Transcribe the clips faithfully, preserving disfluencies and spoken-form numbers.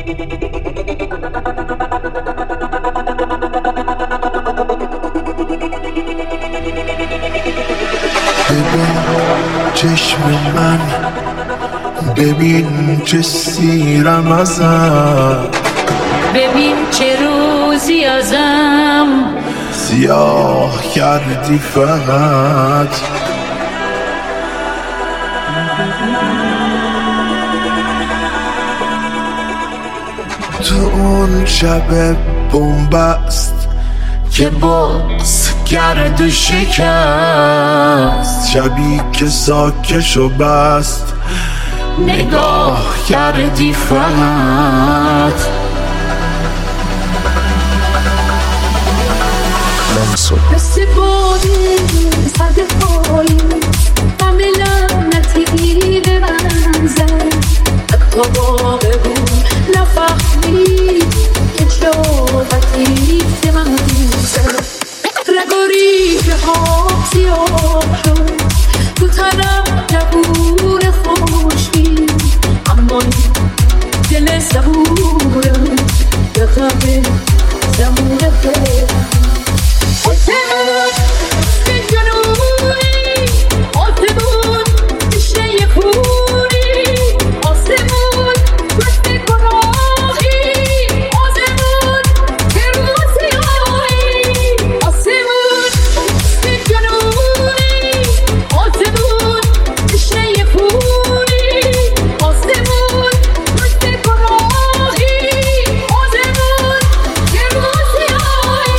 ببین چشم من، ببین چه سیرم ازم، ببین چه روزی ازم سیاه کردی فقط. تو اون شب بنبست که باز کرد و شکست، شبی که ساکشو بست نگاه کردی فقط. مثل بادی سرد پایی همه لعنتی به من زد، حتی واقع بود نفهمی که جاوتی به من زد. رگاری که ها سیاه شد تو تنم نبور خوشی، اما دل زبورم به غم زمون دل. آسمون به جنونی، آسمون تشنه خونی، آسمون دست گناهی، آسمون که روز سیاهی. آسمون به جنونی، آسمون تشنه خونی، آسمون دست گناهی، آسمون که روز سیاهی.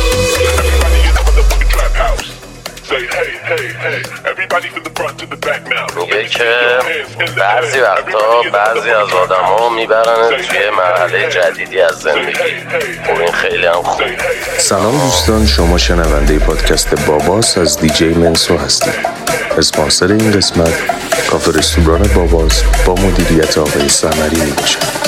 میگه که بعضی وقتا بعضی از آدم ها میبرن توی مرحله جدیدی از زندگی. خب این خیلی هم خوب. سلام دوستان، شما شنونده پادکست باباس از دیجی منسو هستید. اسپانسر این قسمت کافه رستوران باباس با مدیریت آقای سمری می باشد.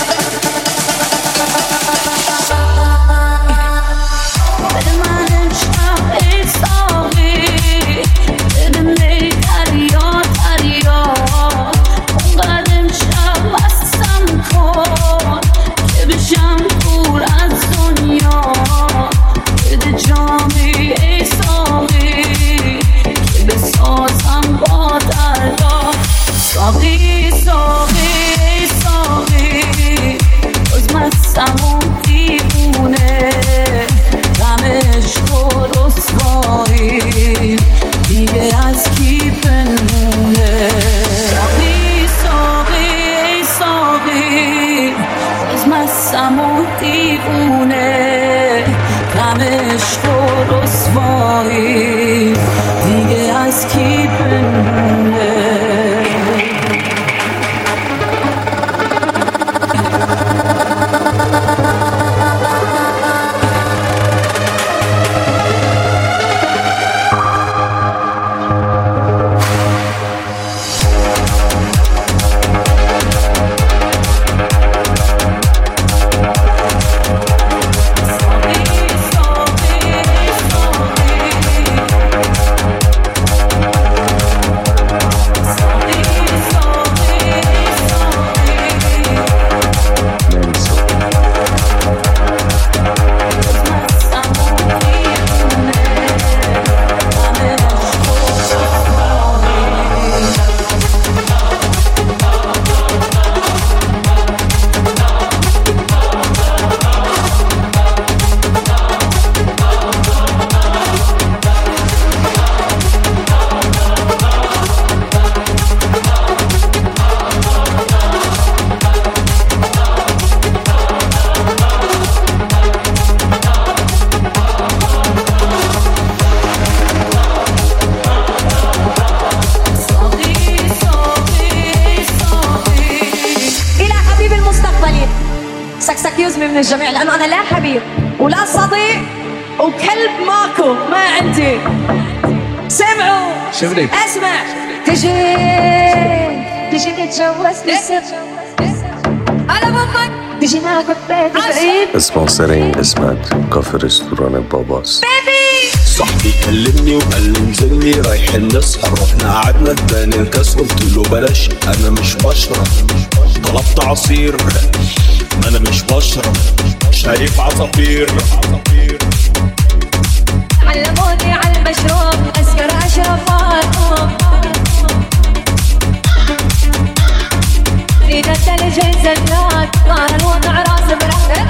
ساقی ساقی ساقی از مستمون دیوونه، غمش و رسوایی دیگه از کی پنهونه. ساقی ساقی ساقی از مستمون دیوونه، غمش و رسوایی دیگه از کی پنهونه. سكسكيوزمي من الجميع لأنه أنا لا حبيب ولا صديق وكلب ماكو ما عندي. سمعوا شبري اسمع تجي تجي نتجوز نسر على بطك تجي ناخد بيت بعيد. اسپانسر این قسمت کافه رستوران باباس. صاحبي كلمني وقال لي نزلني رايحين نسهر، رحنا قعدنا اداني الكاس قلت له بلاش انا مش بشرب، طلبت عصير انا مش بشرب شايف عصافير. علموني على المشروب اسكر اشرب معاكم. ريد الثلج زلات صار الوضع راس برهن.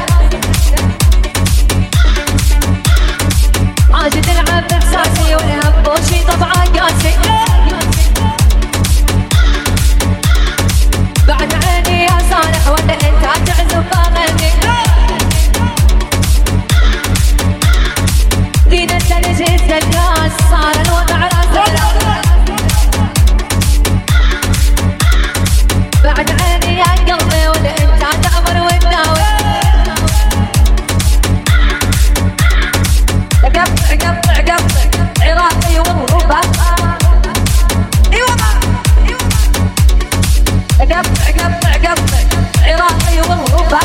عاشت العب باحساسي والهم وشي طبعا قاسي. بعد عيني يا صالح ولا انت تعزف اغني. ريد الثلج زلات صار الوضع راس برهن. بعد عيني يا قلبي ولا انت تعبر وتداوي. قطع قطع قطع عراقي والربا. اي والله قطع قطع قطع عراقي والربا.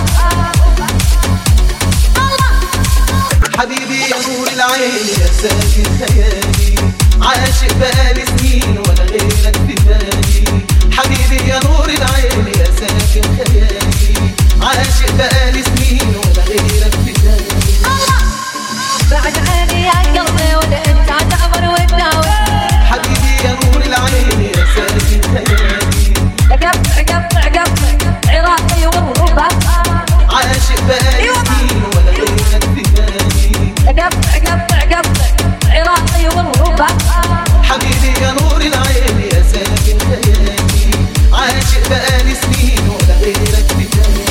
حبيبي يا نور العين يا ساكن خيالي، عاشق بقالي سنين ولا غيرك في بالي. حبيبي يا نور العين يا ساكن خيالي، عاشق بقالي سنين ولا غيرك في بالي. بعد عيني يا قلبي ولا انت تعبر وتداوي. حبيبي يا نور العين يا ساكن خيالي، قطع قطع قطع عراقي والربا. عاشق بقالي سنين ولا غيرك في بالي. قطع قطع قطع عراقي والربا. حبيبي يا نور العين يا ساكن خيالي، عاشق بقالي سنين ولا غيرك في بالي.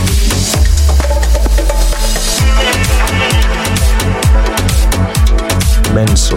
منسو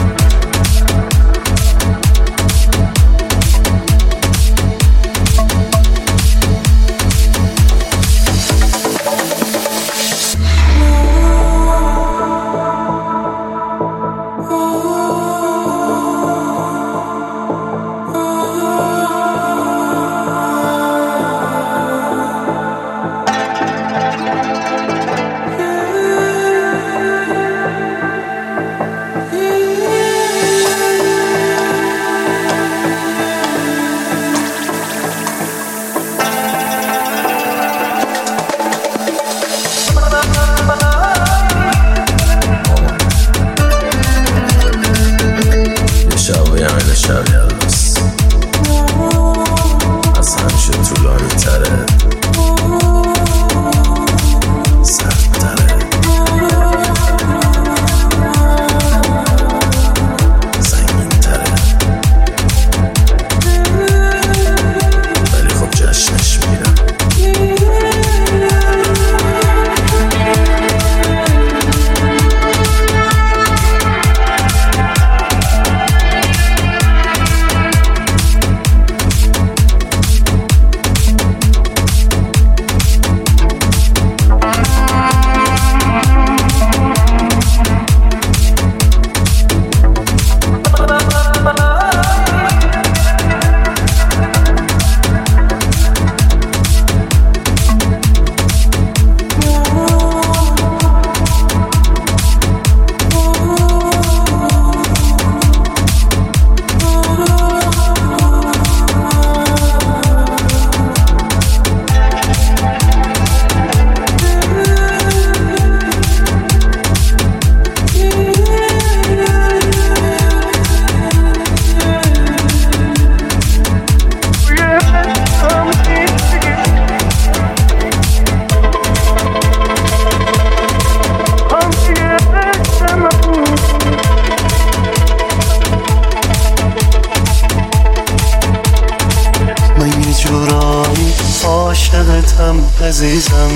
عزیزم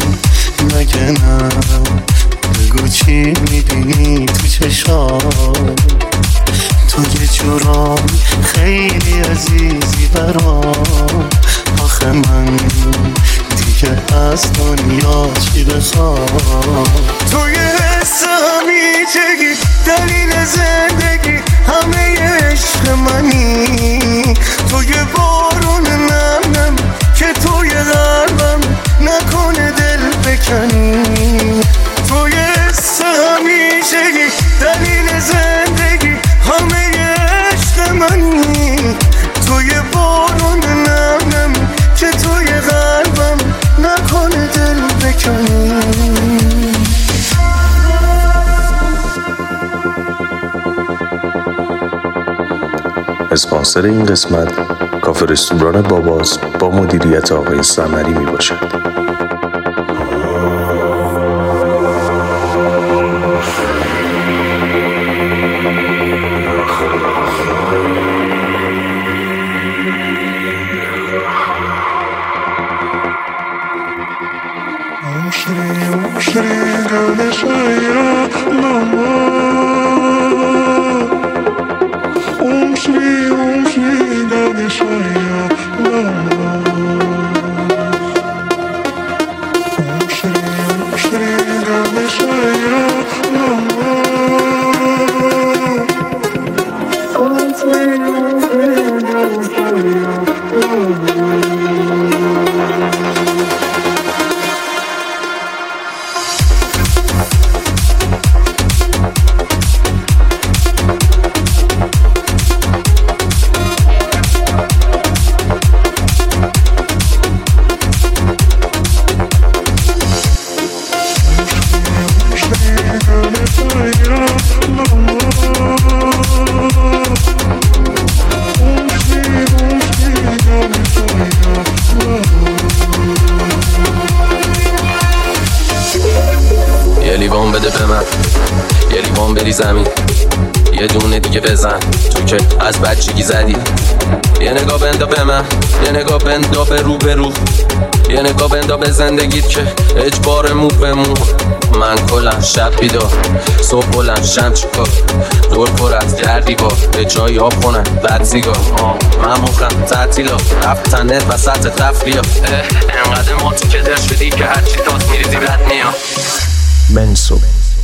مگه نه بگو چی میبینی تو چشام تو یه جورام خیلی عزیزی برام آخه من دیگه از دنیا چی بخوام تو یه حس همیشگی دلیل زندگی همه عشق منی تو یه بارون نم نم که توی قلبم نکنه دل بکنی تو یه حس همیشگی دلیل زندگی همه عشق منی تو یه بارون نم نم که توی قلبم نکنه دل اسپانسر این قسمت کافه رستوران باباس با مدیریت آقای سمری می باشد. یه لیوان بده به من، یه لیوان بری زمین، یه دونه دیگه بزن تو که از بچگی زدی. یه نگاه بندا به من، یه نگاه بندا به رو به رو، یه نگاه بندا به زندگیت که اجبار مو به مو. من کلم شب بیدار، صبح بلند شم چیکار، دور پرت کردی با به جایی آب خونن بد سیگار. من مخم تعطیلا رفتن نت وسط تفریا، انقدر ماتی که در شدی که هرچی داد میریزی بد میاد. منسو